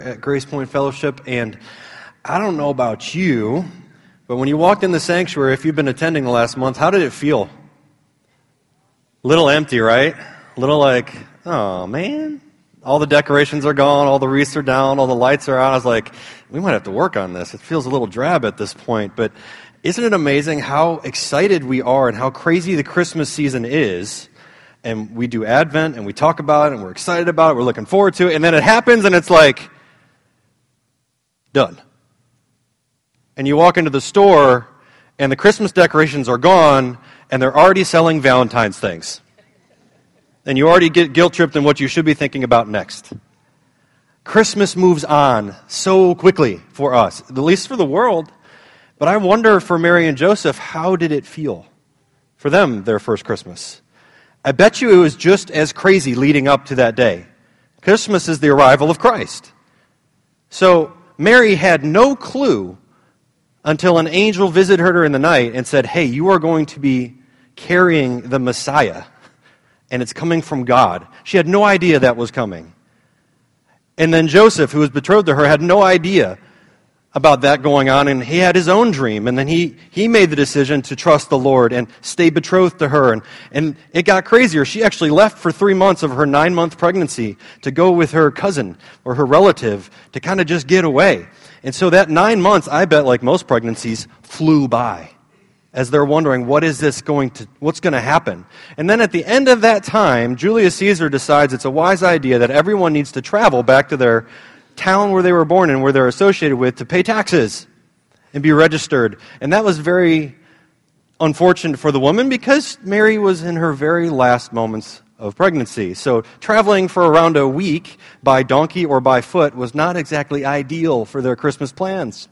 at Grace Point Fellowship, and I don't know about you, but when you walked in the sanctuary, if you've been attending the last month, how did it feel? A little empty, right? A little like, oh man, all the decorations are gone, all the wreaths are down, all the lights are out. I was like, we might have to work on this. It feels a little drab at this point, but isn't it amazing how excited we are and how crazy the Christmas season is? And we do Advent, and we talk about it, and we're excited about it, we're looking forward to it, and then it happens, and it's like, done. And you walk into the store, and the Christmas decorations are gone, and they're already selling Valentine's things. And you already get guilt-tripped in what you should be thinking about next. Christmas moves on so quickly for us, at least for the world. But I wonder for Mary and Joseph, how did it feel for them, their first Christmas? I bet you it was just as crazy leading up to that day. Christmas is the arrival of Christ. So Mary had no clue until an angel visited her in the night and said, hey, you are going to be carrying the Messiah, and it's coming from God. She had no idea that was coming. And then Joseph, who was betrothed to her, had no idea about that going on, and he had his own dream, and then he made the decision to trust the Lord and stay betrothed to her, and it got crazier. She actually left for 3 months of her 9-month pregnancy to go with her cousin or her relative to kind of just get away. And so that 9 months, I bet, like most pregnancies, flew by as they're wondering, what's going to happen? And then at the end of that time, Julius Caesar decides it's a wise idea that everyone needs to travel back to their town where they were born and where they're associated with to pay taxes and be registered. And that was very unfortunate for the woman because Mary was in her very last moments of pregnancy. So traveling for around a week by donkey or by foot was not exactly ideal for their Christmas plans.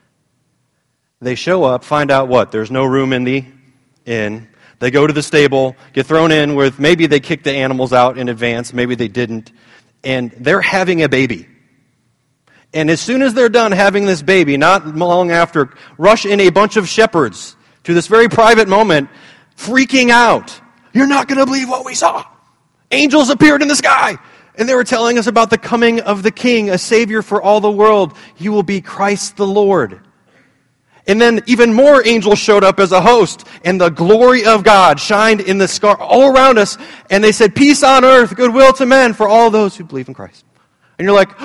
They show up, find out what? There's no room in the inn. They go to the stable, get thrown in with, maybe they kicked the animals out in advance, maybe they didn't, and they're having a baby. And as soon as they're done having this baby, not long after, rush in a bunch of shepherds to this very private moment, freaking out. You're not going to believe what we saw. Angels appeared in the sky. And they were telling us about the coming of the King, a Savior for all the world. He will be Christ the Lord. And then even more angels showed up as a host, and the glory of God shined in the sky all around us. And they said, peace on earth, goodwill to men for all those who believe in Christ. And you're like,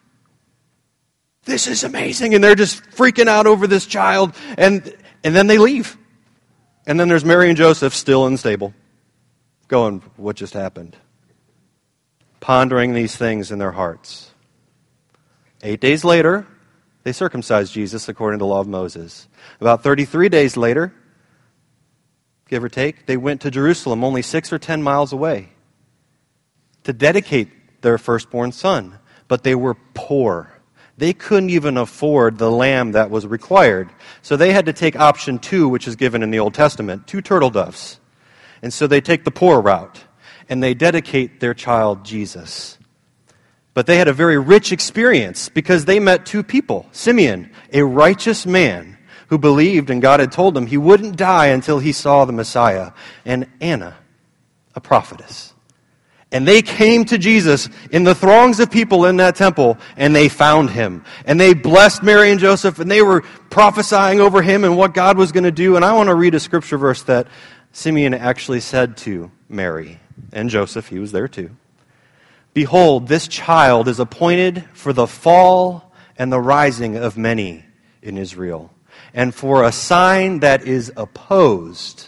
this is amazing. And they're just freaking out over this child. And then they leave. And then there's Mary and Joseph still in the stable, going, what just happened? Pondering these things in their hearts. 8 days later, they circumcised Jesus according to the law of Moses. About 33 days later, give or take, they went to Jerusalem, only 6 or 10 miles away, to dedicate their firstborn son. But they were poor. They couldn't even afford the lamb that was required. So they had to take option 2, which is given in the Old Testament, 2 turtle doves. And so they take the poor route, and they dedicate their child Jesus. But they had a very rich experience because they met 2 people. Simeon, a righteous man who believed and God had told him he wouldn't die until he saw the Messiah. And Anna, a prophetess. And they came to Jesus in the throngs of people in that temple, and they found him. And they blessed Mary and Joseph, and they were prophesying over him and what God was going to do. And I want to read a scripture verse that Simeon actually said to Mary and Joseph. He was there too. Behold, this child is appointed for the fall and the rising of many in Israel, and for a sign that is opposed.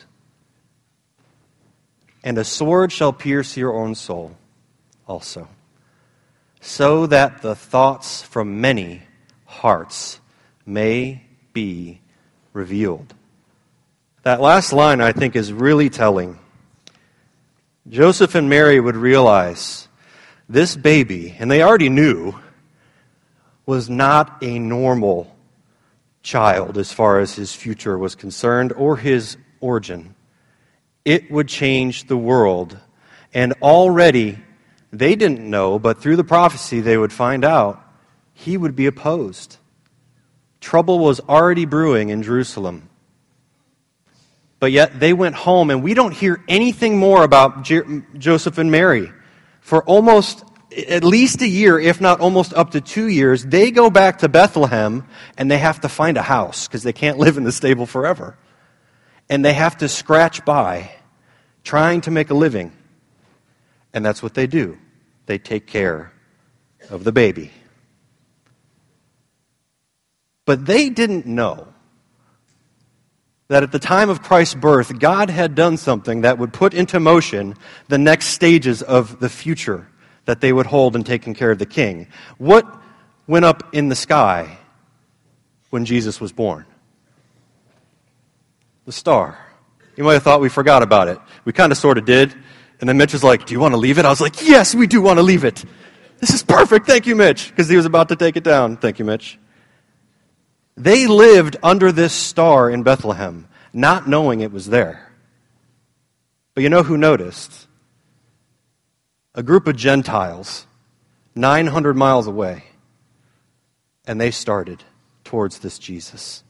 And a sword shall pierce your own soul also, so that the thoughts from many hearts may be revealed. That last line, I think, is really telling. Joseph and Mary would realize this baby, and they already knew, was not a normal child as far as his future was concerned or his origin. It would change the world. And already, they didn't know, but through the prophecy they would find out, he would be opposed. Trouble was already brewing in Jerusalem. But yet they went home, and we don't hear anything more about Joseph and Mary for almost at least a year, if not almost up to 2 years, they go back to Bethlehem and they have to find a house because they can't live in the stable forever. And they have to scratch by trying to make a living. And that's what they do. They take care of the baby. But they didn't know that at the time of Christ's birth, God had done something that would put into motion the next stages of the future that they would hold in taking care of the king. What went up in the sky when Jesus was born? The star. You might have thought we forgot about it. We kind of sort of did. And then Mitch was like, do you want to leave it? I was like, yes, we do want to leave it. This is perfect. Thank you, Mitch. Because he was about to take it down. Thank you, Mitch. They lived under this star in Bethlehem, not knowing it was there. But you know who noticed? A group of Gentiles, 900 miles away. And they started towards this Jesus.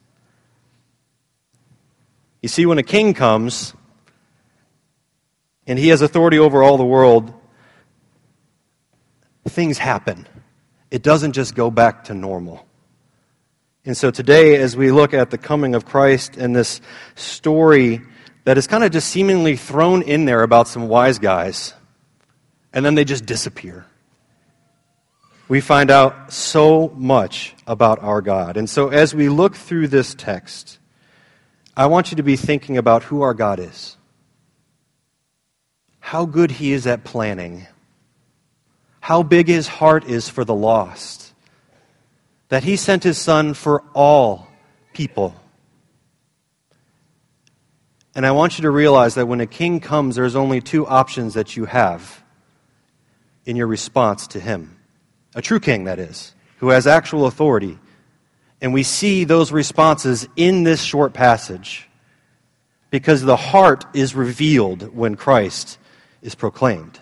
You see, when a king comes, and he has authority over all the world, things happen. It doesn't just go back to normal. And so today, as we look at the coming of Christ and this story that is kind of just seemingly thrown in there about some wise guys, and then they just disappear, we find out so much about our God. And so as we look through this text, I want you to be thinking about who our God is, how good He is at planning, how big His heart is for the lost, that He sent His Son for all people. And I want you to realize that when a king comes, there's only two options that you have in your response to Him. A true king, that is, who has actual authority. And we see those responses in this short passage because the heart is revealed when Christ is proclaimed.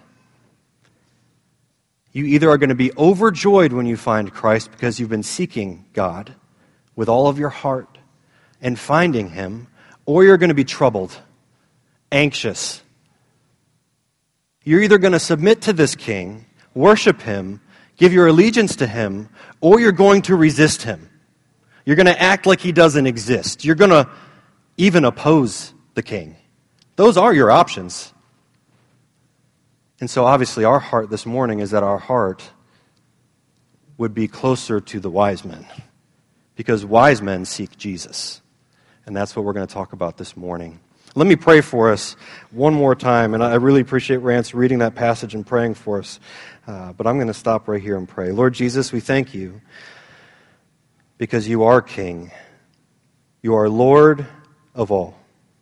You either are going to be overjoyed when you find Christ because you've been seeking God with all of your heart and finding Him, or you're going to be troubled, anxious. You're either going to submit to this king, worship Him, give your allegiance to Him, or you're going to resist Him. You're going to act like He doesn't exist. You're going to even oppose the king. Those are your options. And so obviously our heart this morning is that our heart would be closer to the wise men, because wise men seek Jesus. And that's what we're going to talk about this morning. Let me pray for us one more time, and I really appreciate Rance reading that passage and praying for us. But I'm going to stop right here and pray. Lord Jesus, we thank You because You are King. You are Lord of all.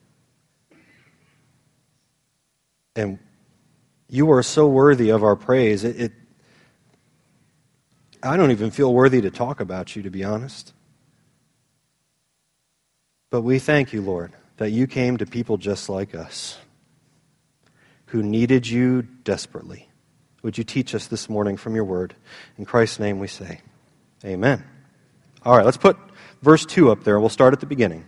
And You are so worthy of our praise. I don't even feel worthy to talk about You, to be honest. But we thank You, Lord, that You came to people just like us, who needed You desperately. Would You teach us this morning from Your word? In Christ's name we say, amen. All right, let's put verse 2 up there. We'll start at the beginning.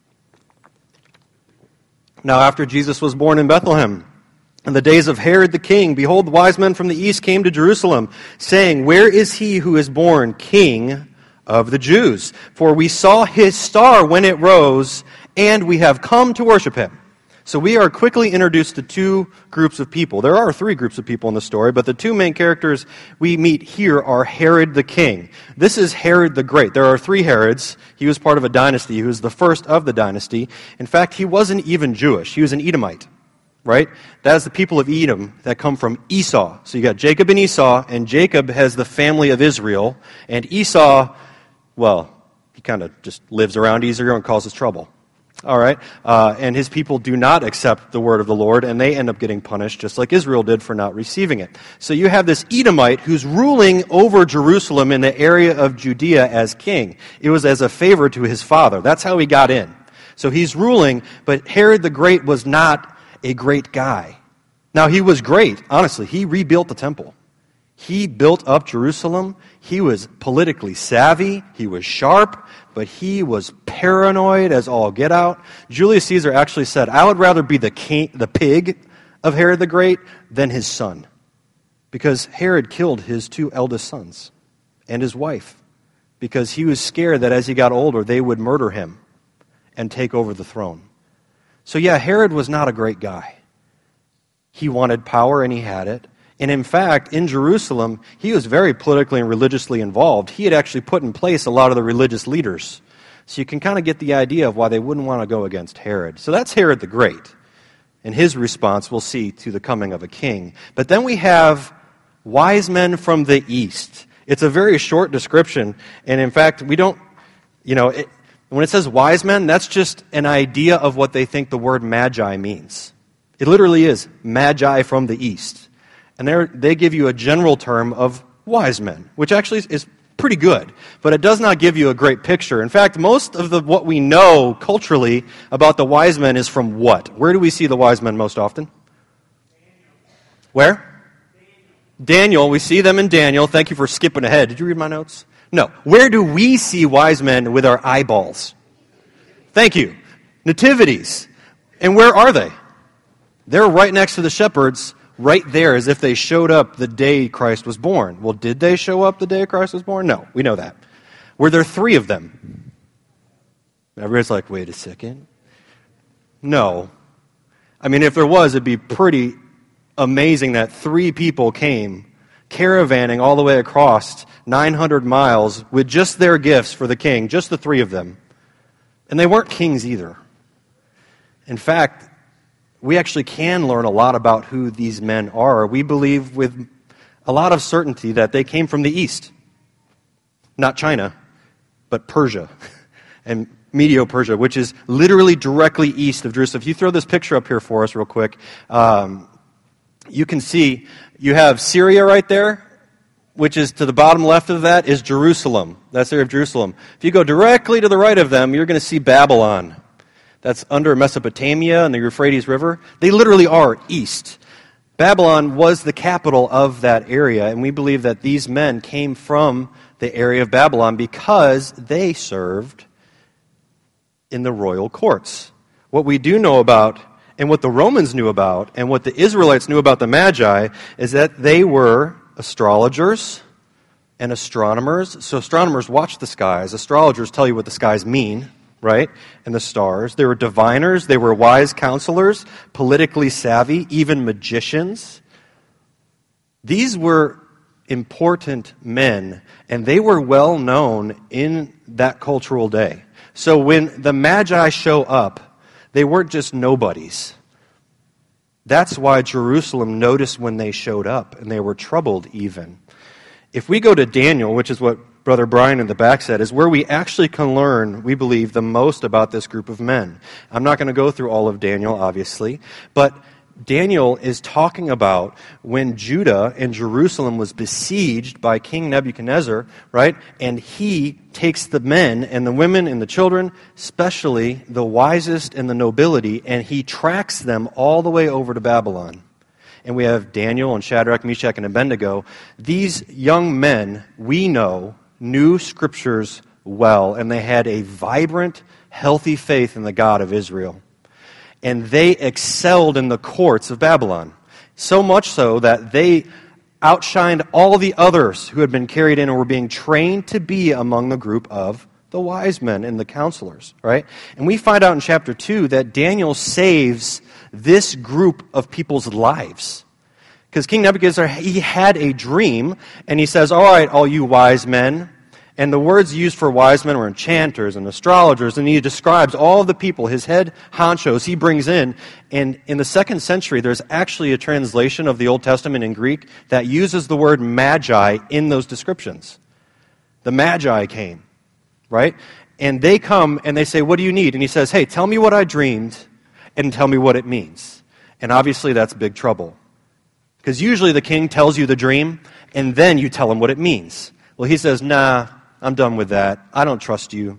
Now after Jesus was born in Bethlehem, in the days of Herod the king, behold, the wise men from the east came to Jerusalem, saying, where is He who is born King of the Jews? For we saw His star when it rose, and we have come to worship Him. So we are quickly introduced to two groups of people. There are three groups of people in the story, but the two main characters we meet here are Herod the king. This is Herod the Great. There are three Herods. He was part of a dynasty. He was the first of the dynasty. In fact, he wasn't even Jewish. He was an Edomite. Right? That is the people of Edom that come from Esau. So you got Jacob and Esau, and Jacob has the family of Israel, and Esau, well, he kind of just lives around Israel and causes trouble. All right? And his people do not accept the word of the Lord, and they end up getting punished just like Israel did for not receiving it. So you have this Edomite who's ruling over Jerusalem in the area of Judea as king. It was as a favor to his father. That's how he got in. So he's ruling, but Herod the Great was not a great guy. Now, he was great. Honestly, he rebuilt the temple. He built up Jerusalem. He was politically savvy. He was sharp, but he was paranoid as all get out. Julius Caesar actually said, I would rather be the pig of Herod the Great than his son, because Herod killed his 2 eldest sons and his wife because he was scared that as he got older, they would murder him and take over the throne. So yeah, Herod was not a great guy. He wanted power and he had it. And in fact, in Jerusalem, he was very politically and religiously involved. He had actually put in place a lot of the religious leaders. So you can kind of get the idea of why they wouldn't want to go against Herod. So that's Herod the Great. And his response, we'll see, to the coming of a king. But then we have wise men from the east. It's a very short description. And in fact, we don't, when it says wise men, that's just an idea of what they think the word magi means. It literally is magi from the east. And they give you a general term of wise men, which actually is pretty good, but it does not give you a great picture. In fact, most of what we know culturally about the wise men is from what? Where do we see the wise men most often? Where? Daniel. We see them in Daniel. Thank you for skipping ahead. Did you read my notes? No. Where do we see wise men with our eyeballs? Thank you. Nativities. And where are they? They're right next to the shepherds, right there, as if they showed up the day Christ was born. Well, did they show up the day Christ was born? No, we know that. Were there 3 of them? Everybody's like, wait a second. No. I mean, if there was, it'd be pretty amazing that 3 people came caravanning all the way across 900 miles with just their gifts for the king, just the 3 of them. And they weren't kings either. In fact, we actually can learn a lot about who these men are. We believe with a lot of certainty that they came from the east. Not China, but Persia and Medo-Persia, which is literally directly east of Jerusalem. If you throw this picture up here for us real quick, you can see you have Syria right there, which is to the bottom left of that is Jerusalem. That's the area of Jerusalem. If you go directly to the right of them, you're going to see Babylon. That's under Mesopotamia and the Euphrates River. They literally are east. Babylon was the capital of that area, and we believe that these men came from the area of Babylon because they served in the royal courts. What we do know about, and what the Romans knew about, and what the Israelites knew about the Magi, is that they were astrologers and astronomers. So astronomers watch the skies. Astrologers tell you what the skies mean. Right? And the stars. They were diviners. They were wise counselors, politically savvy, even magicians. These were important men, and they were well known in that cultural day. So when the Magi show up, they weren't just nobodies. That's why Jerusalem noticed when they showed up, and they were troubled even. If we go to Daniel, which is what Brother Brian in the back said, is where we actually can learn, we believe, the most about this group of men. I'm not going to go through all of Daniel, obviously, but Daniel is talking about when Judah and Jerusalem was besieged by King Nebuchadnezzar, right? And he takes the men and the women and the children, especially the wisest and the nobility, and he tracks them all the way over to Babylon. And we have Daniel and Shadrach, Meshach, and Abednego. These young men, we know, knew Scriptures well, and they had a vibrant, healthy faith in the God of Israel. And they excelled in the courts of Babylon, so much so that they outshined all the others who had been carried in and were being trained to be among the group of the wise men and the counselors, right? And we find out in chapter 2 that Daniel saves this group of people's lives. Because King Nebuchadnezzar, he had a dream, and he says, all right, all you wise men. And the words used for wise men were enchanters and astrologers, and he describes all of the people, his head honchos, he brings in. And in the 2nd century, there's actually a translation of the Old Testament in Greek that uses the word magi in those descriptions. The magi came, right? And they come and they say, what do you need? And he says, hey, tell me what I dreamed and tell me what it means. And obviously that's big trouble. Because usually the king tells you the dream, and then you tell him what it means. Well, he says, nah, I'm done with that. I don't trust you.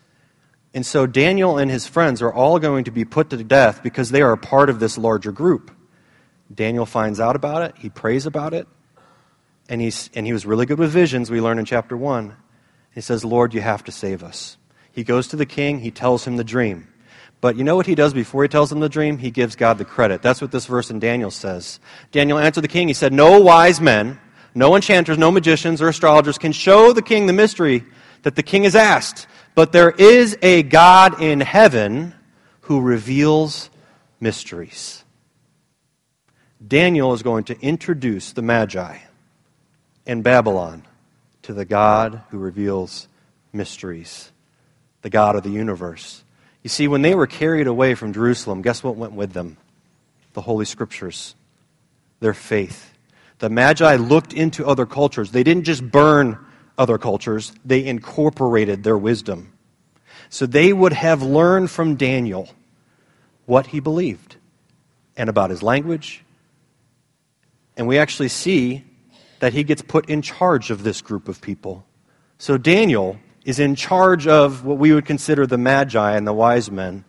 And so Daniel and his friends are all going to be put to death because they are a part of this larger group. Daniel finds out about it. He prays about it. And he was really good with visions, we learn in chapter 1. He says, Lord, you have to save us. He goes to the king. He tells him the dream. But you know what he does before he tells them the dream? He gives God the credit. That's what this verse in Daniel says. Daniel answered the king. He said, no wise men, no enchanters, no magicians or astrologers can show the king the mystery that the king has asked. But there is a God in heaven who reveals mysteries. Daniel is going to introduce the Magi in Babylon to the God who reveals mysteries, the God of the universe. You see, when they were carried away from Jerusalem, guess what went with them? The Holy Scriptures, their faith. The Magi looked into other cultures. They didn't just burn other cultures, they incorporated their wisdom. So they would have learned from Daniel what he believed and about his language. And we actually see that he gets put in charge of this group of people. So Daniel is in charge of what we would consider the Magi and the wise men.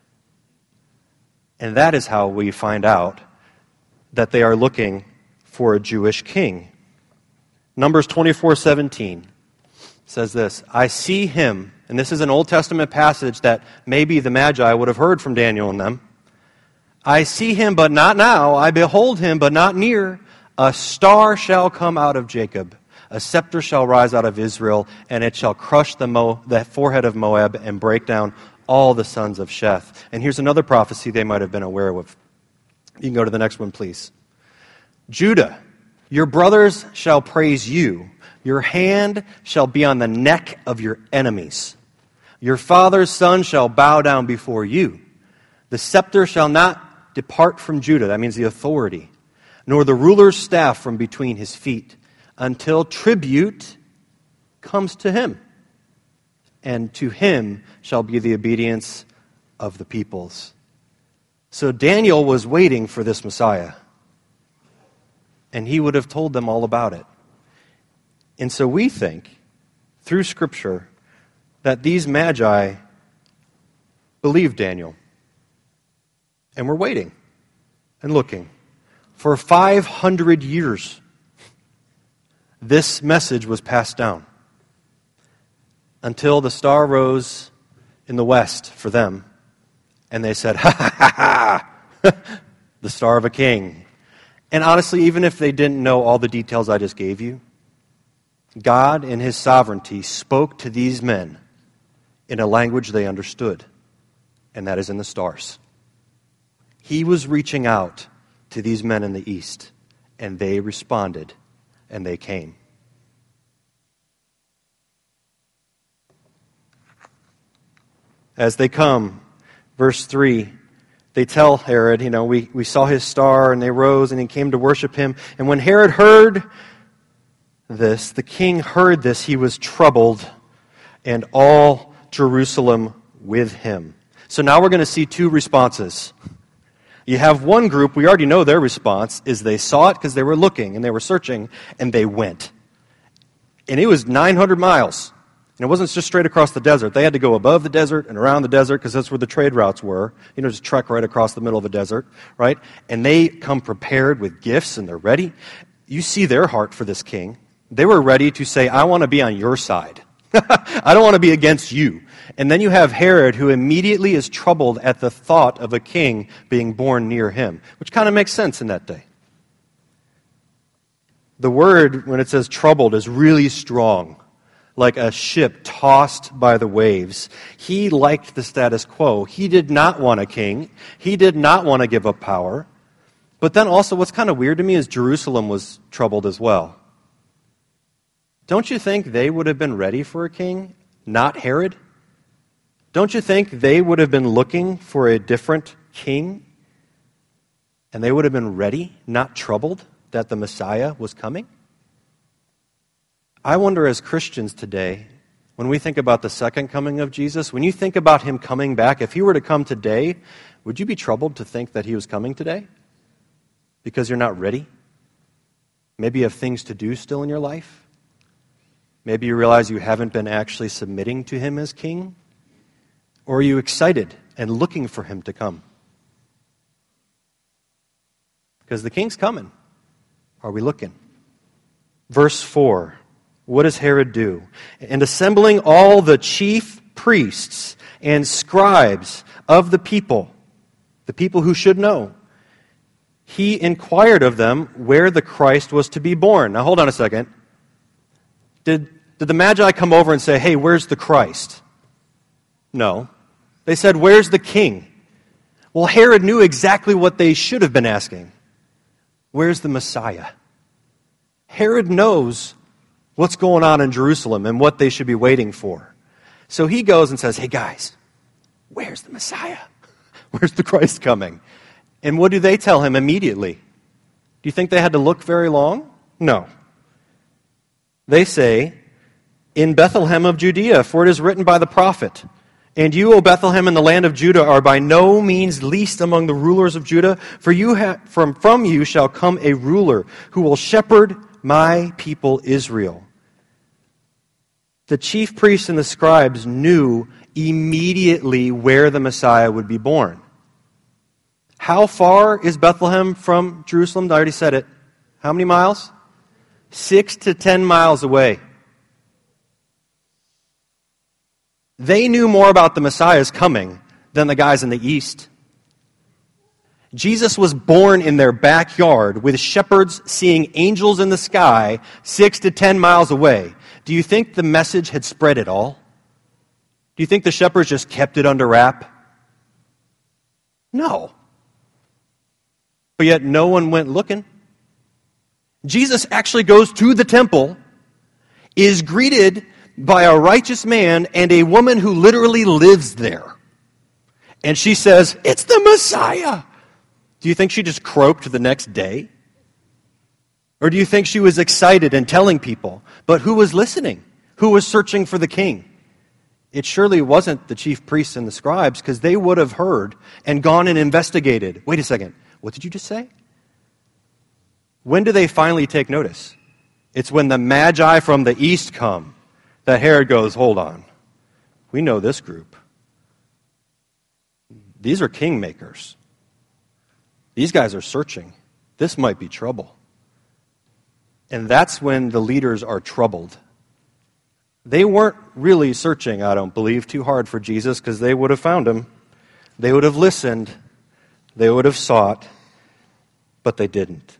And that is how we find out that they are looking for a Jewish king. Numbers 24:17 says this, I see him, and this is an Old Testament passage that maybe the Magi would have heard from Daniel and them. I see him, but not now. I behold him, but not near. A star shall come out of Jacob. A scepter shall rise out of Israel, and it shall crush the forehead of Moab and break down all the sons of Sheth. And here's another prophecy they might have been aware of. You can go to the next one, please. Judah, your brothers shall praise you. Your hand shall be on the neck of your enemies. Your father's son shall bow down before you. The scepter shall not depart from Judah, that means the authority, nor the ruler's staff from between his feet, until tribute comes to him. And to him shall be the obedience of the peoples. So Daniel was waiting for this Messiah. And he would have told them all about it. And so we think, through Scripture, that these Magi believed Daniel. And we're waiting and looking. For 500 years, this message was passed down until the star rose in the west for them. And they said, ha ha ha ha, the star of a king. And honestly, even if they didn't know all the details I just gave you, God in his sovereignty spoke to these men in a language they understood, and that is in the stars. He was reaching out to these men in the east, and they responded, and they came. As they come, verse 3, they tell Herod, we saw his star, and they rose, and he came to worship him. And when Herod heard this, the king heard this, he was troubled, and all Jerusalem with him. So now we're going to see two responses. You have one group, we already know their response, is they saw it because they were looking, and they were searching, and they went. And it was 900 miles. And it wasn't just straight across the desert. They had to go above the desert and around the desert because that's where the trade routes were. Just trek right across the middle of a desert, right? And they come prepared with gifts and they're ready. You see their heart for this king. They were ready to say, I want to be on your side. I don't want to be against you. And then you have Herod, who immediately is troubled at the thought of a king being born near him, which kind of makes sense in that day. The word, when it says troubled, is really strong. Like a ship tossed by the waves. He liked the status quo. He did not want a king. He did not want to give up power. But then also what's kind of weird to me is Jerusalem was troubled as well. Don't you think they would have been ready for a king, not Herod? Don't you think they would have been looking for a different king? And they would have been ready, not troubled, that the Messiah was coming? I wonder, as Christians today, when we think about the second coming of Jesus, when you think about him coming back, if he were to come today, would you be troubled to think that he was coming today? Because you're not ready? Maybe you have things to do still in your life? Maybe you realize you haven't been actually submitting to him as king? Or are you excited and looking for him to come? Because the king's coming. Are we looking? Verse 4. What does Herod do? And assembling all the chief priests and scribes of the people who should know. He inquired of them where the Christ was to be born. Now hold on a second. Did the Magi come over and say, hey, where's the Christ? No. They said, where's the king? Well, Herod knew exactly what they should have been asking. Where's the Messiah? Herod knows what's going on in Jerusalem and what they should be waiting for. So he goes and says, hey guys, where's the Messiah? Where's the Christ coming? And what do they tell him immediately? Do you think they had to look very long? No. They say, in Bethlehem of Judea, for it is written by the prophet, and you, O Bethlehem, in the land of Judah, are by no means least among the rulers of Judah, for from you shall come a ruler who will shepherd my people Israel. The chief priests and the scribes knew immediately where the Messiah would be born. How far is Bethlehem from Jerusalem? I already said it. How many miles? 6 to 10 miles away. They knew more about the Messiah's coming than the guys in the east. Jesus was born in their backyard with shepherds seeing angels in the sky 6 to 10 miles away. Do you think the message had spread at all? Do you think the shepherds just kept it under wrap? No. But yet no one went looking. Jesus actually goes to the temple, is greeted by a righteous man and a woman who literally lives there. And she says, it's the Messiah. Do you think she just croaked the next day? Or do you think she was excited and telling people? But who was listening? Who was searching for the king? It surely wasn't the chief priests and the scribes, because they would have heard and gone and investigated. Wait a second, what did you just say? When do they finally take notice? It's when the Magi from the east come that Herod goes, hold on, we know this group. These are kingmakers. These guys are searching. This might be trouble. And that's when the leaders are troubled. They weren't really searching, I don't believe, too hard for Jesus, because they would have found him. They would have listened. They would have sought. But they didn't.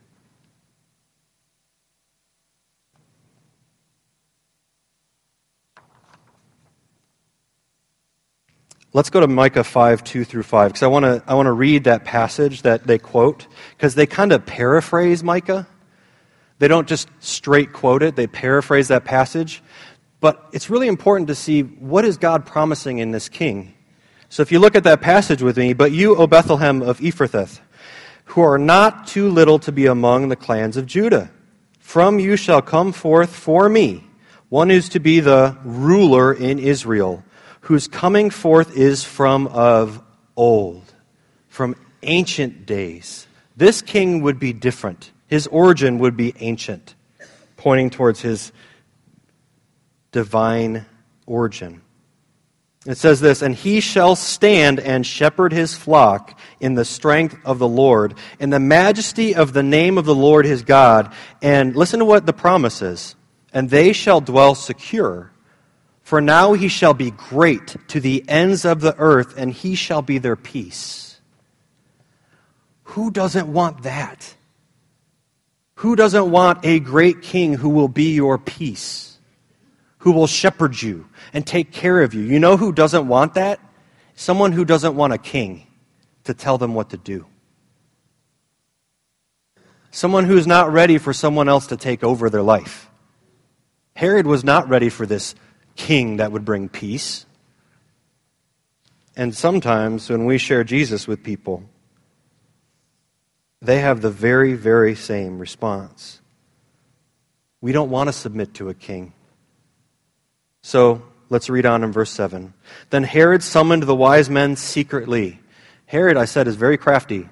Let's go to Micah 5, 2 through 5, because I want to read that passage that they quote, because they kind of paraphrase Micah. They don't just straight quote it, they paraphrase that passage. But it's really important to see, what is God promising in this king? So if you look at that passage with me, but you, O Bethlehem of Ephrathah, who are not too little to be among the clans of Judah, from you shall come forth for me one who's to be the ruler in Israel, whose coming forth is from of old, from ancient days. This king would be different. His origin would be ancient, pointing towards his divine origin. It says this, and he shall stand and shepherd his flock in the strength of the Lord, in the majesty of the name of the Lord his God. And listen to what the promise is. And they shall dwell secure. For now he shall be great to the ends of the earth, and he shall be their peace. Who doesn't want that? Who doesn't want a great king who will be your peace? Who will shepherd you and take care of you? You know who doesn't want that? Someone who doesn't want a king to tell them what to do. Someone who's not ready for someone else to take over their life. Herod was not ready for this king that would bring peace. And sometimes when we share Jesus with people, they have the very, very same response. We don't want to submit to a king. So let's read on in verse 7. Then Herod summoned the wise men secretly. Herod, I said, is very crafty.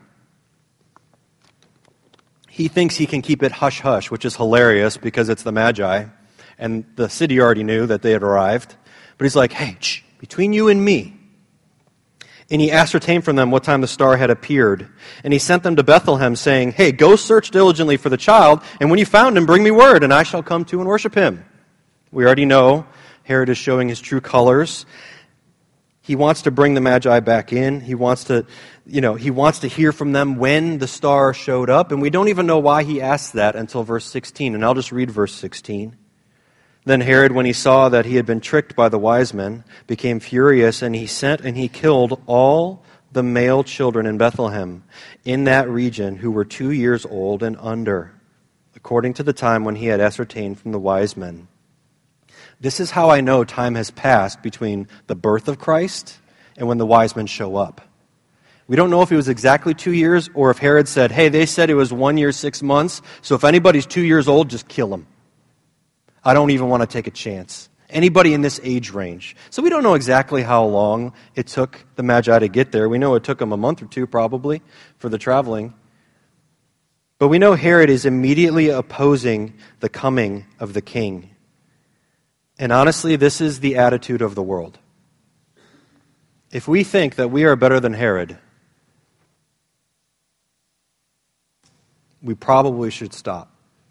He thinks he can keep it hush-hush, which is hilarious because it's the Magi. And the city already knew that they had arrived. But he's like, hey, between you and me. And he ascertained from them what time the star had appeared. And he sent them to Bethlehem, saying, hey, go search diligently for the child, and when you found him, bring me word, and I shall come to and worship him. We already know Herod is showing his true colors. He wants to bring the Magi back in. He wants to hear from them when the star showed up. And we don't even know why he asked that until verse 16. And I'll just read verse 16. Then Herod, when he saw that he had been tricked by the wise men, became furious, and he sent and he killed all the male children in Bethlehem, in that region, who were 2 years old and under, according to the time when he had ascertained from the wise men. This is how I know time has passed between the birth of Christ and when the wise men show up. We don't know if it was exactly 2 years or if Herod said, hey, they said it was 1 year, 6 months, so if anybody's 2 years old, just kill him. I don't even want to take a chance. Anybody in this age range. So we don't know exactly how long it took the Magi to get there. We know it took them a month or two probably for the traveling. But we know Herod is immediately opposing the coming of the king. And honestly, this is the attitude of the world. If we think that we are better than Herod, we probably should stop.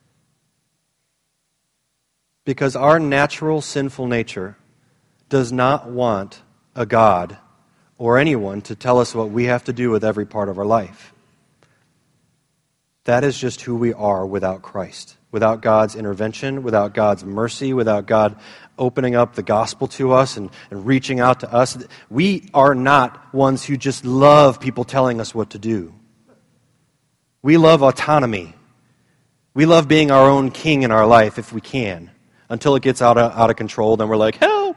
Because our natural sinful nature does not want a God or anyone to tell us what we have to do with every part of our life. That is just who we are without Christ. Without God's intervention, without God's mercy, without God opening up the gospel to us and reaching out to us. We are not ones who just love people telling us what to do. We love autonomy. We love being our own king in our life if we can. Until it gets out of control, then we're like, help!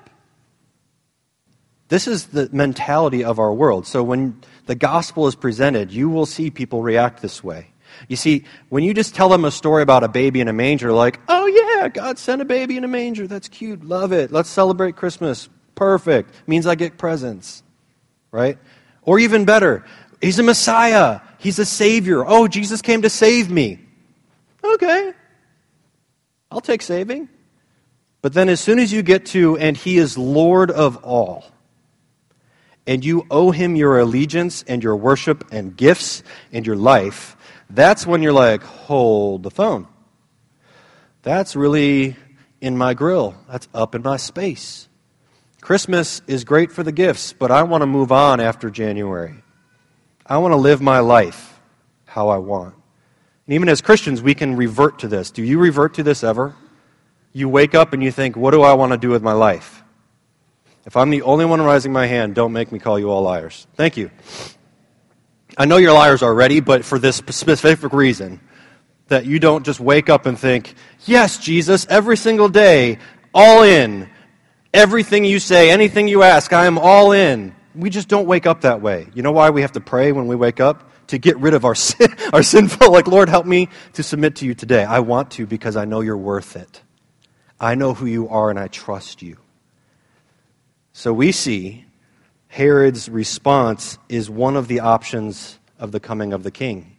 This is the mentality of our world. So when the gospel is presented, you will see people react this way. You see, when you just tell them a story about a baby in a manger, like, oh yeah, God sent a baby in a manger. That's cute. Love it. Let's celebrate Christmas. Perfect. Means I get presents. Right? Or even better, he's a Messiah. He's a Savior. Oh, Jesus came to save me. Okay. I'll take saving. But then as soon as you get to, and he is Lord of all, and you owe him your allegiance and your worship and gifts and your life, that's when you're like, hold the phone. That's really in my grill. That's up in my space. Christmas is great for the gifts, but I want to move on after January. I want to live my life how I want. And even as Christians, we can revert to this. Do you revert to this ever? You wake up and you think, what do I want to do with my life? If I'm the only one raising my hand, don't make me call you all liars. Thank you. I know you're liars already, but for this specific reason, that you don't just wake up and think, yes, Jesus, every single day, all in. Everything you say, anything you ask, I am all in. We just don't wake up that way. You know why we have to pray when we wake up? To get rid of our sinful, like, Lord, help me to submit to you today. I want to because I know you're worth it. I know who you are and I trust you. So we see Herod's response is one of the options of the coming of the king.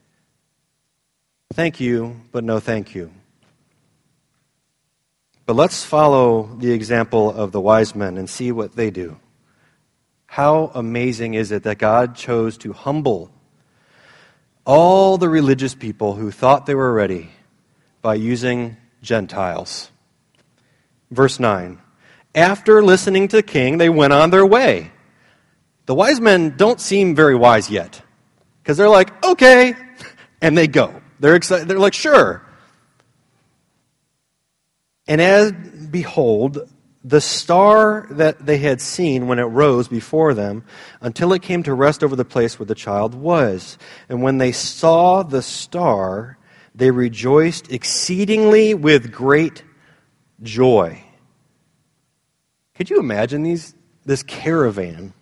Thank you, but no thank you. But let's follow the example of the wise men and see what they do. How amazing is it that God chose to humble all the religious people who thought they were ready by using Gentiles. Verse 9, after listening to the king, they went on their way. The wise men don't seem very wise yet, because they're like, okay, and they go. They're excited. They're like, sure. And as, behold, the star that they had seen when it rose before them, until it came to rest over the place where the child was. And when they saw the star, they rejoiced exceedingly with great joy. Could you imagine this caravan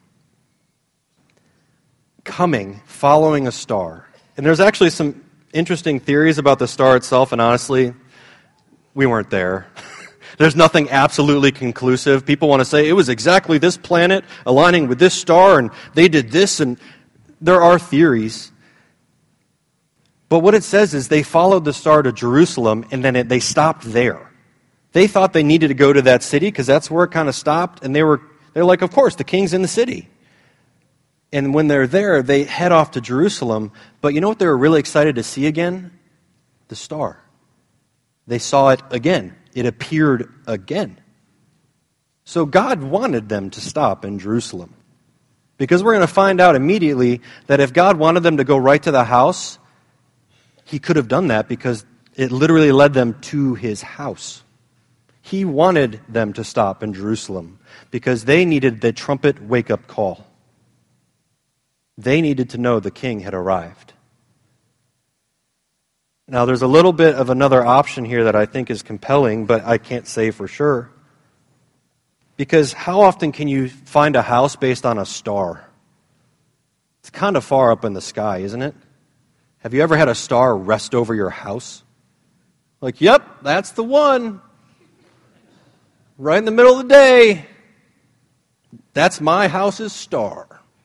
coming, following a star? And there's actually some interesting theories about the star itself, and honestly, we weren't there. There's nothing absolutely conclusive. People want to say it was exactly this planet aligning with this star, and they did this, and there are theories. But what it says is they followed the star to Jerusalem, and then they stopped there. They thought they needed to go to that city because that's where it kind of stopped, and they're like, of course, the king's in the city. And when they're there, they head off to Jerusalem. But you know what they were really excited to see again? The star. They saw it again. It appeared again. So God wanted them to stop in Jerusalem. Because we're going to find out immediately that if God wanted them to go right to the house, he could have done that because it literally led them to his house. He wanted them to stop in Jerusalem because they needed the trumpet wake-up call. They needed to know the king had arrived. Now, there's a little bit of another option here that I think is compelling, but I can't say for sure. Because how often can you find a house based on a star? It's kind of far up in the sky, isn't it? Have you ever had a star rest over your house? Like, yep, that's the one. Right in the middle of the day. That's my house's star.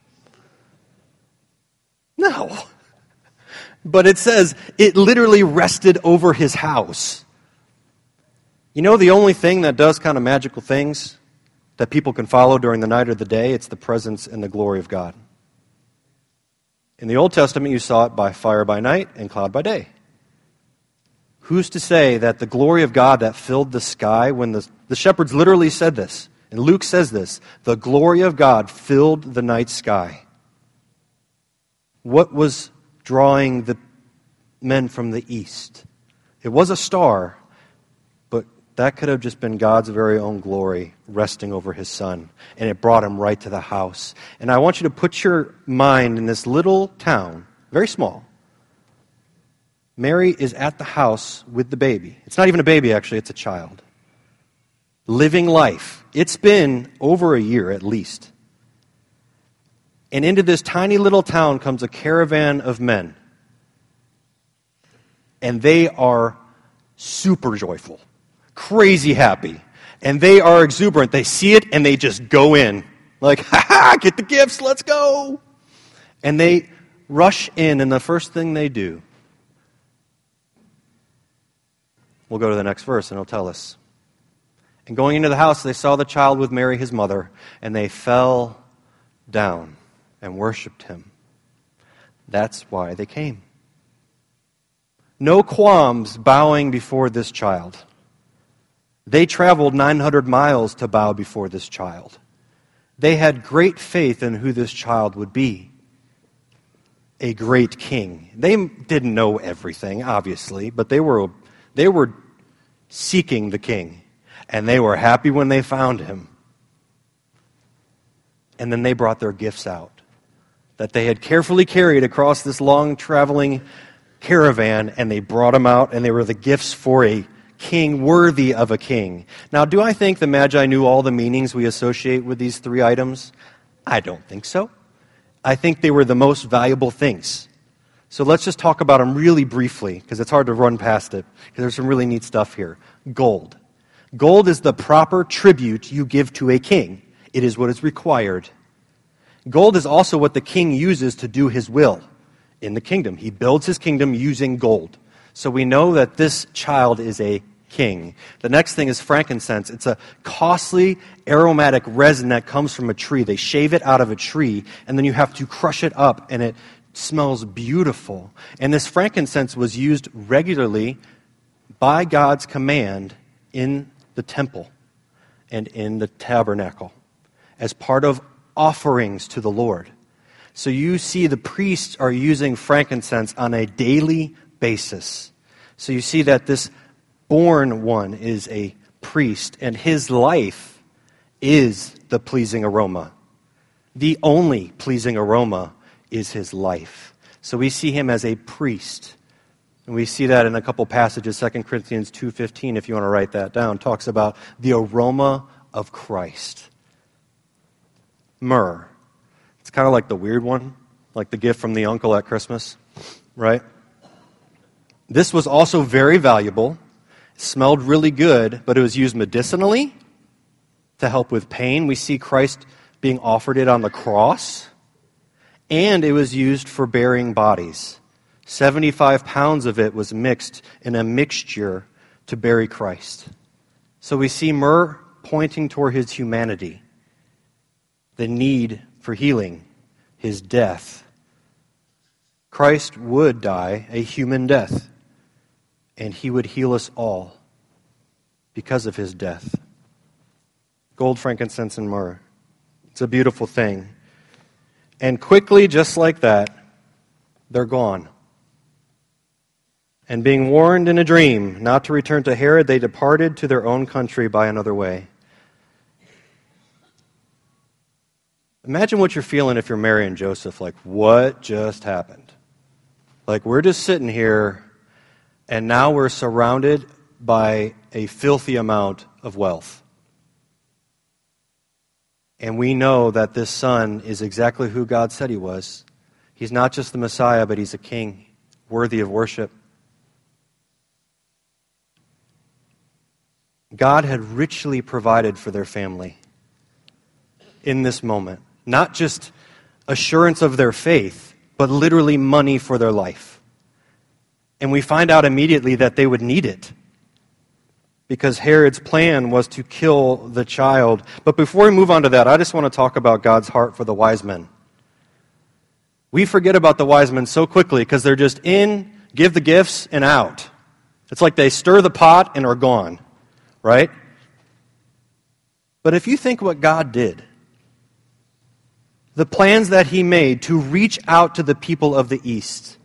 No. But it says it literally rested over his house. You know the only thing that does kind of magical things that people can follow during the night or the day? It's the presence and the glory of God. In the Old Testament, you saw it by fire by night and cloud by day. Who's to say that the glory of God that filled the sky, when the shepherds literally said this, and Luke says this, the glory of God filled the night sky. What was drawing the men from the east? It was a star, but that could have just been God's very own glory resting over his son, and it brought him right to the house. And I want you to put your mind in this little town, very small. Mary is at the house with the baby. It's not even a baby, actually, it's a child. Living life. It's been over a year at least. And into this tiny little town comes a caravan of men. And they are super joyful, crazy happy. And they are exuberant. They see it and they just go in. Like, ha ha, get the gifts, let's go. And they rush in, and the first thing they do, we'll go to the next verse and it'll tell us. And going into the house, they saw the child with Mary, his mother, and they fell down and worshipped him. That's why they came. No qualms bowing before this child. They traveled 900 miles to bow before this child. They had great faith in who this child would be. A great king. They didn't know everything, obviously, but they were seeking the king. And they were happy when they found him. And then they brought their gifts out that they had carefully carried across this long traveling caravan, and they brought them out, and they were the gifts for a king worthy of a king. Now, do I think the Magi knew all the meanings we associate with these three items? I don't think so. I think they were the most valuable things. So let's just talk about them really briefly, because it's hard to run past it, because there's some really neat stuff here. Gold. Gold is the proper tribute you give to a king. It is what is required. Gold is also what the king uses to do his will in the kingdom. He builds his kingdom using gold. So we know that this child is a king. The next thing is frankincense. It's a costly aromatic resin that comes from a tree. They shave it out of a tree, and then you have to crush it up, and it smells beautiful. And this frankincense was used regularly by God's command in the temple and in the tabernacle as part of offerings to the Lord. So you see the priests are using frankincense on a daily basis. So you see that this born one is a priest, and his life is the pleasing aroma. The only pleasing aroma is his life. So we see him as a priest. And we see that in a couple passages. 2 Corinthians 2:15, if you want to write that down, talks about the aroma of Christ. Myrrh. It's kind of like the weird one, like the gift from the uncle at Christmas, right? This was also very valuable. It smelled really good, but it was used medicinally to help with pain. We see Christ being offered it on the cross. And it was used for burying bodies. 75 pounds of it was mixed in a mixture to bury Christ. So we see myrrh pointing toward his humanity, the need for healing, his death. Christ would die a human death, and he would heal us all because of his death. Gold, frankincense, and myrrh. It's a beautiful thing. And quickly, just like that, they're gone. And being warned in a dream not to return to Herod, they departed to their own country by another way. Imagine what you're feeling if you're Mary and Joseph. Like, what just happened? Like, we're just sitting here, and now we're surrounded by a filthy amount of wealth. And we know that this son is exactly who God said he was. He's not just the Messiah, but he's a king worthy of worship. God had richly provided for their family in this moment. Not just assurance of their faith, but literally money for their life. And we find out immediately that they would need it, because Herod's plan was to kill the child. But before we move on to that, I just want to talk about God's heart for the wise men. We forget about the wise men so quickly because they're just in, give the gifts, and out. It's like they stir the pot and are gone, right? But if you think what God did, the plans that he made to reach out to the people of the East,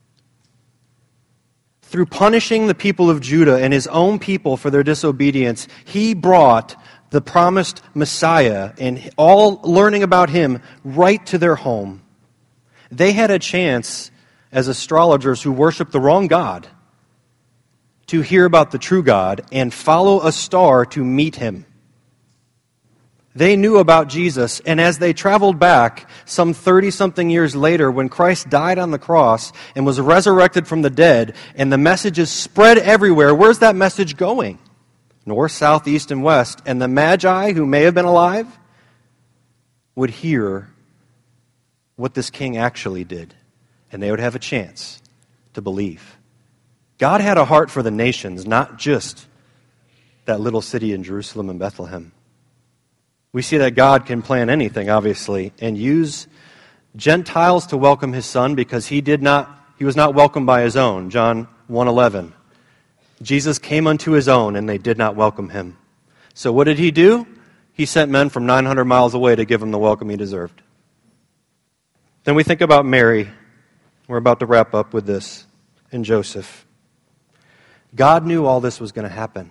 through punishing the people of Judah and his own people for their disobedience, he brought the promised Messiah and all learning about him right to their home. They had a chance, as astrologers who worship the wrong God, to hear about the true God and follow a star to meet him. They knew about Jesus, and as they traveled back some 30-something years later, when Christ died on the cross and was resurrected from the dead, and the message is spread everywhere, where's that message going? North, south, east, and west. And the Magi, who may have been alive, would hear what this king actually did, and they would have a chance to believe. God had a heart for the nations, not just that little city in Jerusalem and Bethlehem. We see that God can plan anything, obviously, and use Gentiles to welcome his son because he was not welcomed by his own. John 1:11. Jesus came unto his own, and they did not welcome him. So what did he do? He sent men from 900 miles away to give him the welcome he deserved. Then we think about Mary. We're about to wrap up with this. And Joseph. God knew all this was going to happen.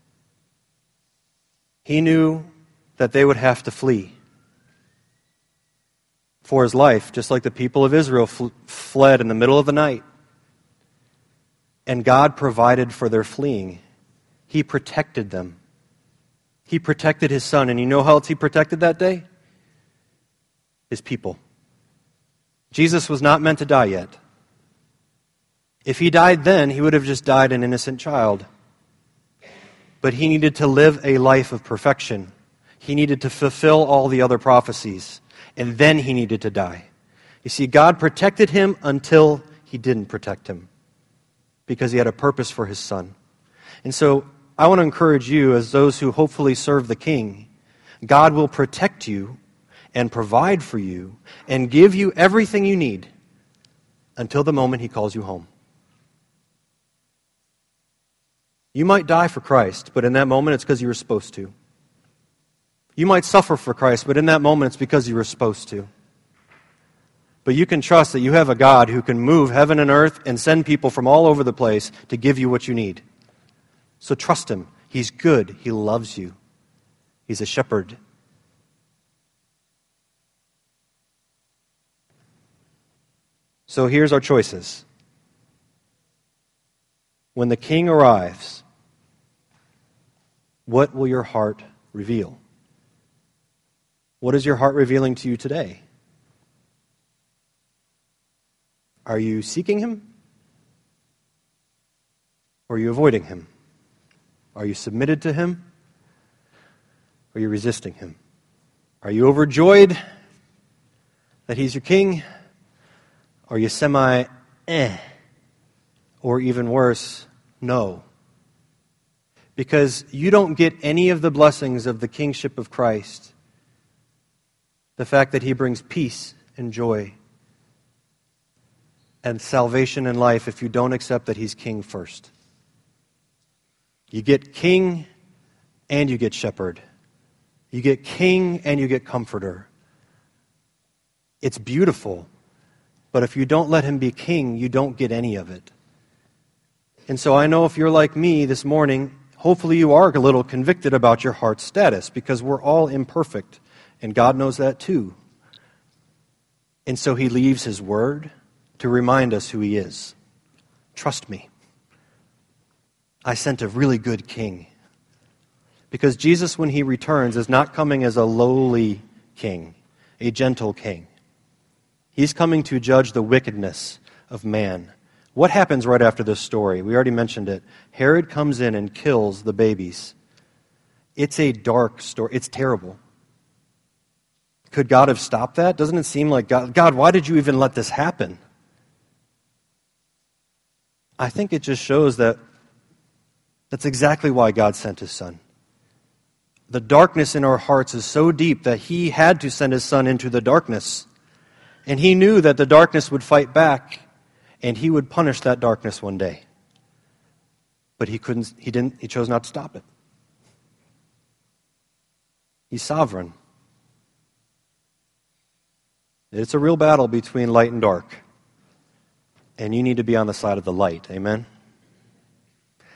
He knew that they would have to flee for his life, just like the people of Israel fled in the middle of the night. And God provided for their fleeing. He protected them. He protected his son. And you know how else he protected that day? His people. Jesus was not meant to die yet. If he died then, he would have just died an innocent child. But he needed to live a life of perfection. He needed to fulfill all the other prophecies, and then he needed to die. You see, God protected him until he didn't protect him, because he had a purpose for his son. And so I want to encourage you, as those who hopefully serve the King, God will protect you and provide for you and give you everything you need until the moment he calls you home. You might die for Christ, but in that moment it's because you were supposed to. You might suffer for Christ, but in that moment it's because you were supposed to. But you can trust that you have a God who can move heaven and earth and send people from all over the place to give you what you need. So trust him. He's good. He loves you. He's a shepherd. So here's our choices. When the King arrives, what will your heart reveal? What is your heart revealing to you today? Are you seeking him? Or are you avoiding him? Are you submitted to him? Or are you resisting him? Are you overjoyed that he's your king? Or are you or even worse, no? Because you don't get any of the blessings of the kingship of Christ. The fact that he brings peace and joy and salvation and life if you don't accept that he's king first. You get king and you get shepherd. You get king and you get comforter. It's beautiful, but if you don't let him be king, you don't get any of it. And so I know if you're like me this morning, hopefully you are a little convicted about your heart's status, because we're all imperfect, and God knows that too. And so he leaves his word to remind us who he is. Trust me. I sent a really good king. Because Jesus, when he returns, is not coming as a lowly king, a gentle king. He's coming to judge the wickedness of man. What happens right after this story? We already mentioned it. Herod comes in and kills the babies. It's a dark story. It's terrible. Could God have stopped that? Doesn't it seem like God, why did you even let this happen? I think it just shows that that's exactly why God sent his son. The darkness in our hearts is so deep that he had to send his son into the darkness. And he knew that the darkness would fight back, and he would punish that darkness one day. But he chose not to stop it. He's sovereign. It's a real battle between light and dark. And you need to be on the side of the light. Amen?